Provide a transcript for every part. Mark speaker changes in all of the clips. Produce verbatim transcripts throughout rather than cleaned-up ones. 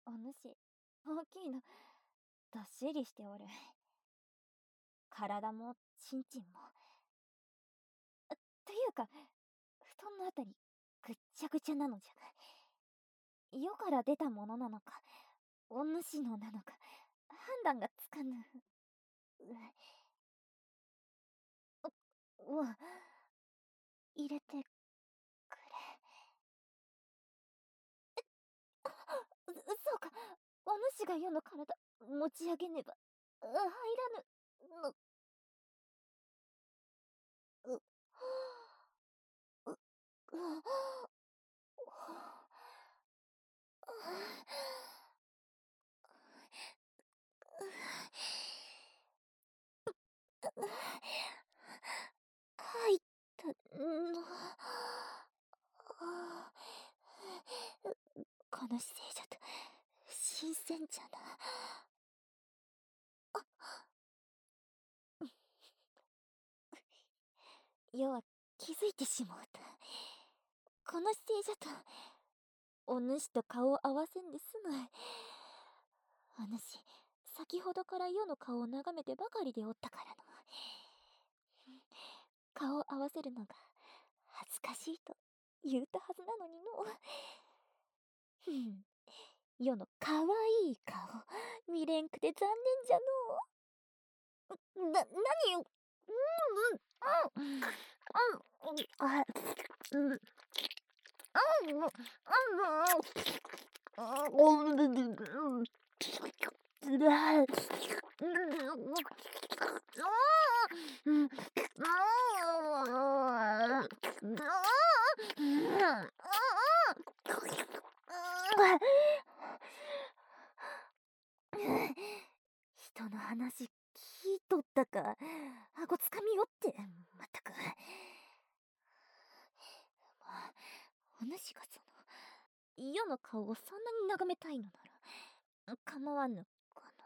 Speaker 1: お主、大きいの、どっしりしておる。体も、ちんちんも。というか、布団のあたり、ぐっちゃぐちゃなのじゃが。世から出たものなのか、お主のなのか、判断がつかぬ。う、うわ、入れてくれ。う、そうか。お主が世の体、持ち上げねば、入らぬ、の。う、う、う、書いたの。この姿勢じゃと、新鮮じゃな。世は気づいてしもうた。この姿勢じゃと、お主と顔を合わせんですまい。お主、先ほどから世の顔を眺めてばかりでおったからの。顔を合わせるのが恥ずかしいと言うたはずなのにの。ふん、世のかわいい顔見れんくて残念じゃの。な、なによ。うんうんうんうんあうんうんうんうんうんつらい。人の話聞いとったか。顎つかみよって、まったく。まあ、お主がその、世の顔をそんなに眺めたいのなら、構わぬかの。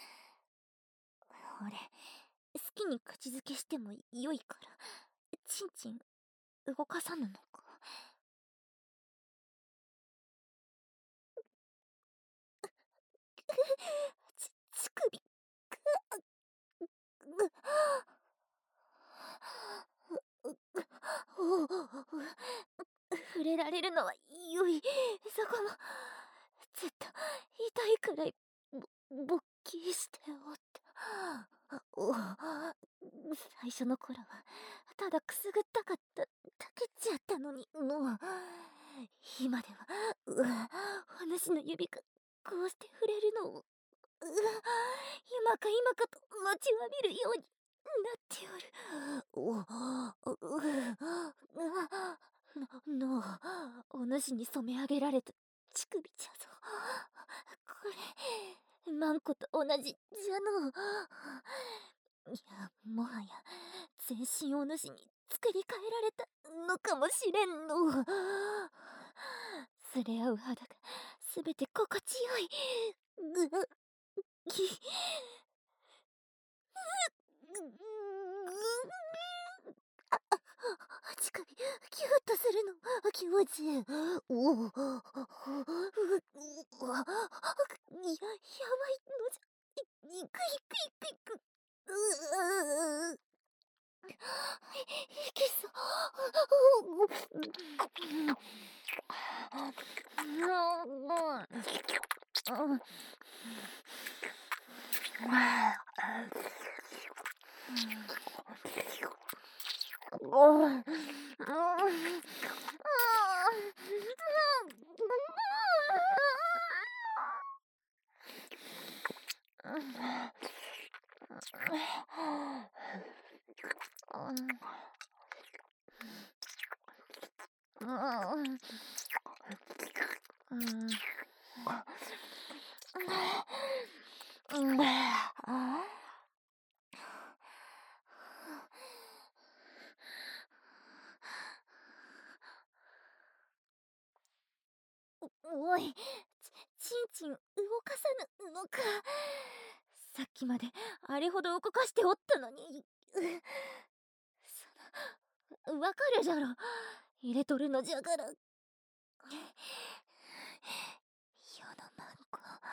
Speaker 1: 俺、好きに口づけしてもよいから、ちんちん、動かさぬのか。ち、乳首、ぐ、おお、触れられるのはよい。そこも、ずっと痛いくらい、ぼ、勃起しておった。お、最初の頃は、ただくすぐったかっただけじゃったのにの。今では、うわ、お主の指が、こうして触れるのを、うわ、今か今かと待ちわびるようになっておる。お、う、う、の、の、お主に染め上げられた乳首じゃぞ。これ、マンコと同じじゃの。いや、もはや、全身お主に作り変えられたのかもしれんの。触れ合う肌が、すべて心地よい。ぐ、ぎ、乳首、キュッとするの、気持ちいい。おお、う、う、うわ、や、やばいのじゃ。い、いくいくいくいく。うう、いけそう。おい、ち、ちんちん動かさぬのか。さっきまであれほど動かしておったのに。その、わかるじゃろ。入れとるのじゃから。世のマンコ、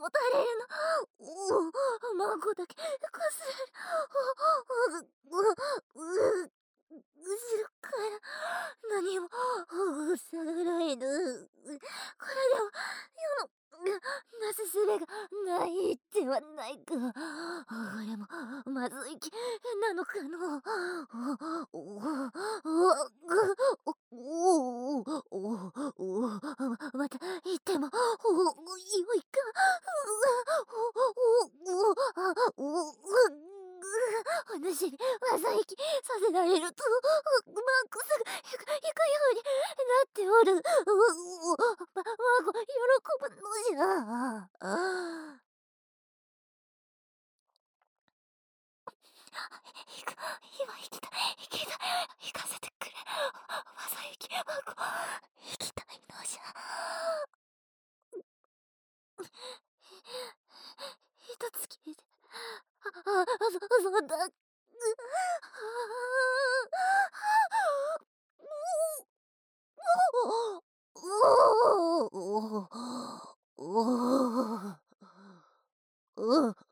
Speaker 1: もたれるの。おお、孫だけかすれる。おお、う、う、う、後ろから何もほぐさないの。これでは世のなすすべがないではないか。これもまずい気なのかの。おおおおおおおおまた言ってもおよいか。おおおおお話にまずい気させられるとマックスがいくいくようになっておる。うおま孫喜ぶのじゃ。あ行く今行きたい行きたい行かせてくれ。まさゆき孫行きたいのじゃ。ひとつきでああそそうだ。おおおおお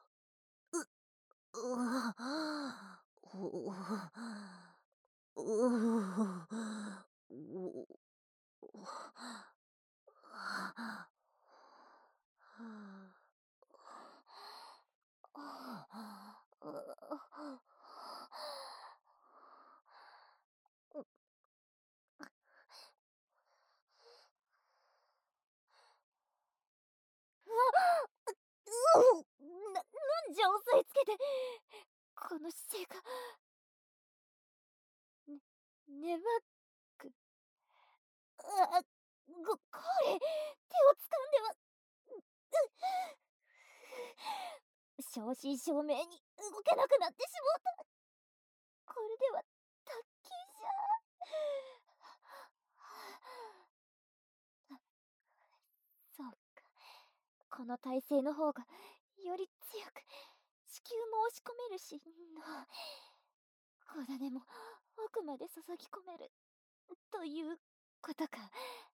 Speaker 1: な、なんじゃ押さえつけて。この姿勢が、ね、ねばく。あ、ご、これ、手を掴んでは、正真正銘に動けなくなってしもうた。これでは、たっきりじゃ。そうか。この体勢の方が、より強く、子宮も押し込めるしの。小種も奥まで注ぎ込めるということか。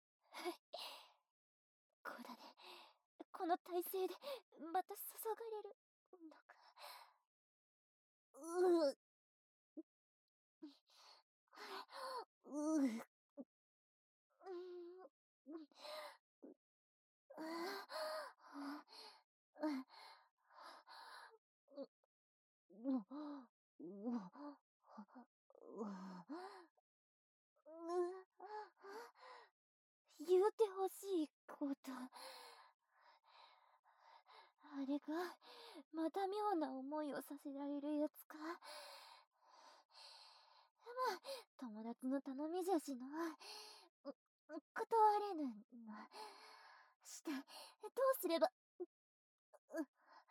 Speaker 1: 小種、この体勢でまた注がれるのか。うううう言うてほしいこと。あれが、また妙な思いをさせられるやつか。まあ、友達の頼みじゃしの。う断れぬの。して、どうすれば、う、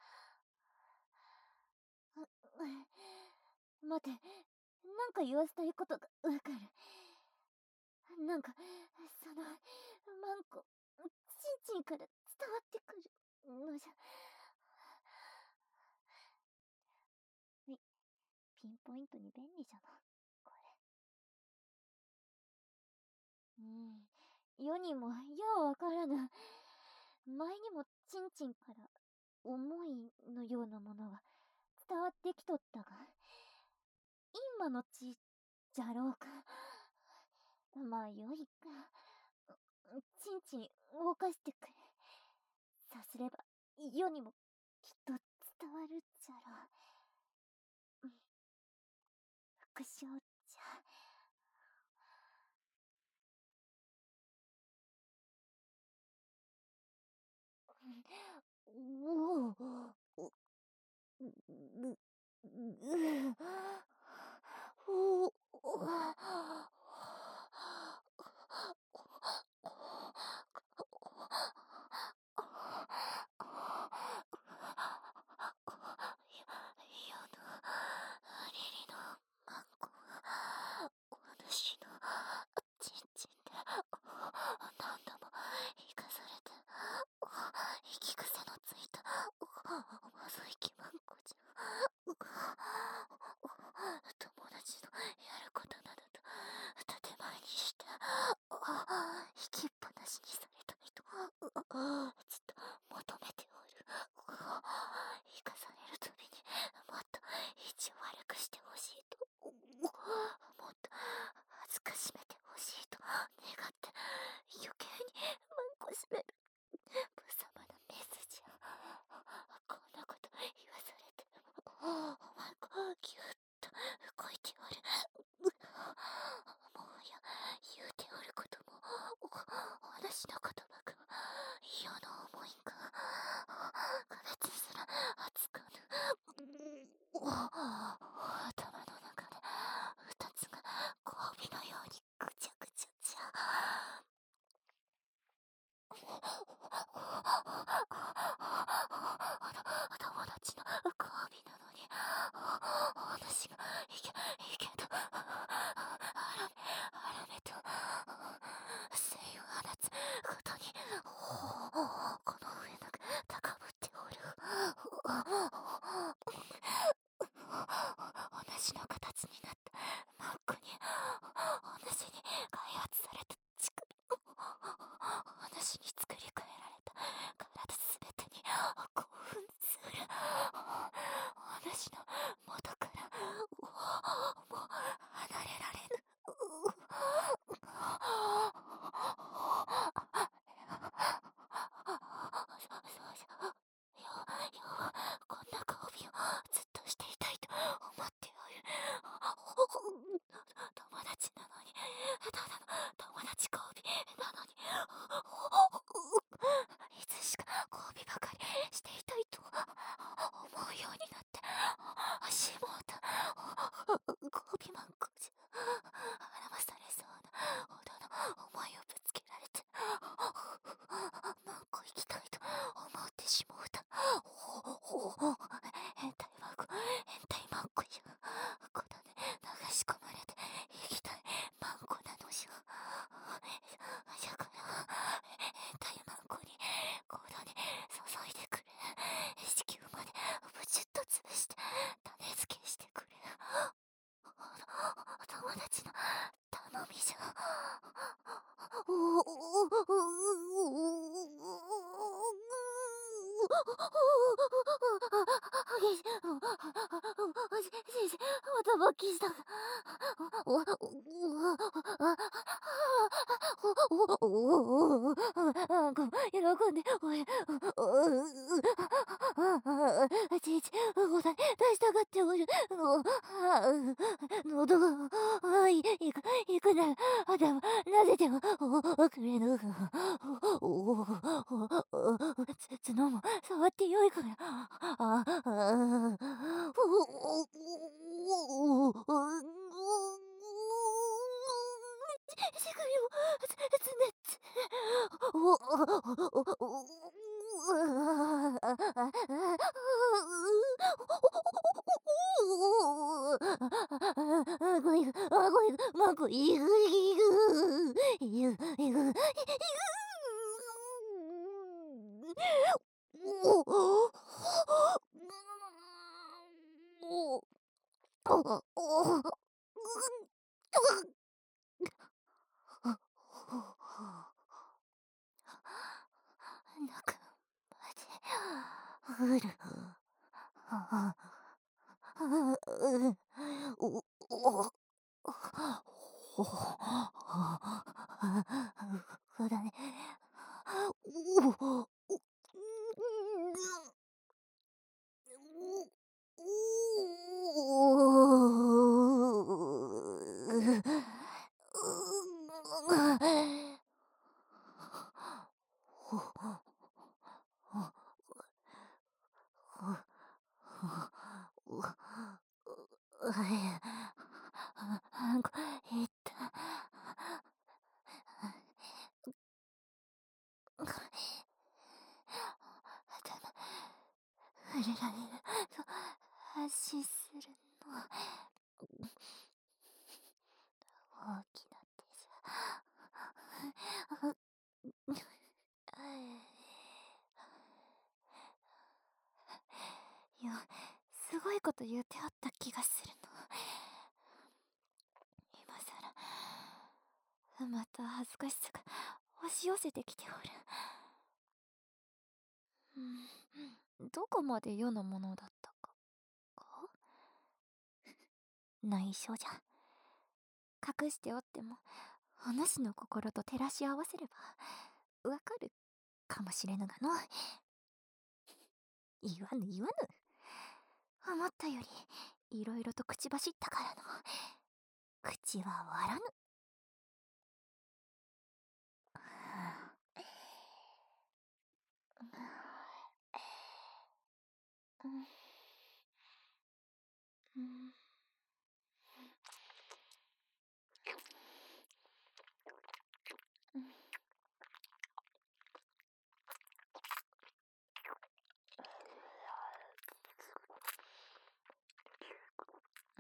Speaker 1: う、待て、なんか言わせたいことがわかる。なんか、その、マンコ、ちんちんから伝わってくるのじゃ。み、ピンポイントに便利じゃな、これ。うん、世にもようわからぬ。前にもちんちんから思いのようなものが伝わってきとったが、今のちじゃろうか。まあよいか。ちんちん動かしてくれ。さすれば世にもきっと伝わるじゃろう。副将じゃ。おお、う、う、おお、やだ、リリのマンコが私のちんちんで何度も生かされて息癖のついたまずい気マンコじゃ。 頭の中で二つが交尾のようにぐちゃぐちゃじゃ。友達の交尾なのに話がいけいけとあらめあらめと精を放つことにこの上なく高ぶっておる。同じの形になったマックに同じに開発された力同じに作り変えられた体すべてに興奮する。同じの元からもう離れられぬ。そうじゃ。よう、よう、こんな交尾をずっとしていたいと思っておる。友達なのに、ただの友達交尾なのに、いつしか交尾ばかりしていたいと思うようになって、しもうた。交尾マンコじゃ。表されそうなほどの思いをぶつけられて、マンコ行きたいと思ってしもうた。変態マンコ、変態マンコじゃ。こだね流し込まれて行きたいマンコなのじゃ。じゃから変態マンコにこだね注いでくれ。子宮までブチュッと潰して種付けしてくれ。友達の頼みじゃ。また勃起した。喜んでおい、ちいち、ごだ出したがっておる。喉がいいくいくなら頭なぜでもくれぬ。つ角も触ってよいから。ああしぐりもつねっておあごいぐあごいぐまごいぐいぐいぐいぐおおおお中までうるおおそうだね。おおえっと触れられると安心するの大きな手じゃ。いや、すごいこと言うてあった気がするの。今さらまた恥ずかしさが押し寄せてきておる。うん、どこまで世のものだったかか内緒じゃ。隠しておってもお主の心と照らし合わせればわかるかもしれぬがの。言わぬ言わぬ。思ったよりいろいろと口走ったからの。口は割らぬ。 うん。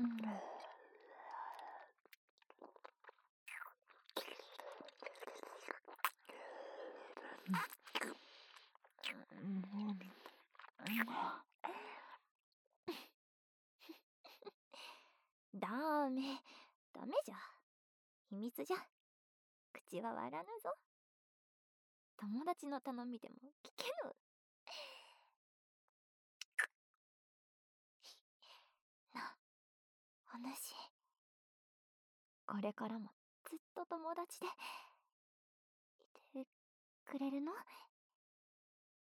Speaker 1: ダメ、ダメじゃ。秘密じゃ。口は割らぬぞ。友達の頼みでも聞けぬ。な、お主。これからもずっと友達でいてくれるの？